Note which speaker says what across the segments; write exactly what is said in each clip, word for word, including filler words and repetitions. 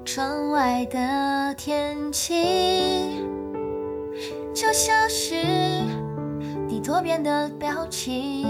Speaker 1: 窗外的天气就像是你多变的表情，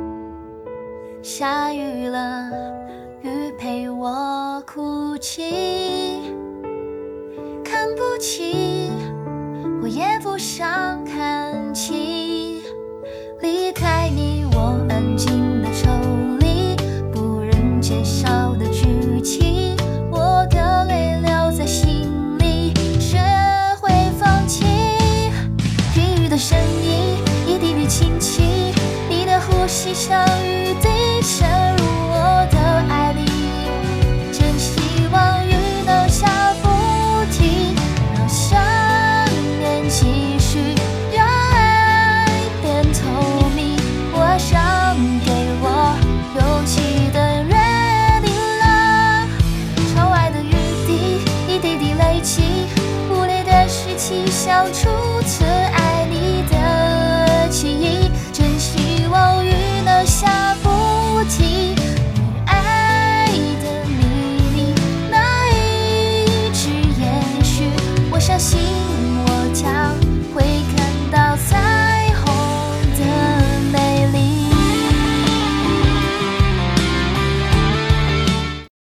Speaker 1: 下雨了，雨陪我哭泣，看不清，我也不想看清，离开你我安静的抽离，不忍揭晓的剧情，我的泪留在心里，学会放弃。雨的声音一滴滴轻轻，你的呼吸像雨滴渗入我的爱里，真希望雨能下不停，让想念继续，让爱变透明。我想给我勇气的约定了，窗外的雨滴一滴滴累积，无力的事情像初次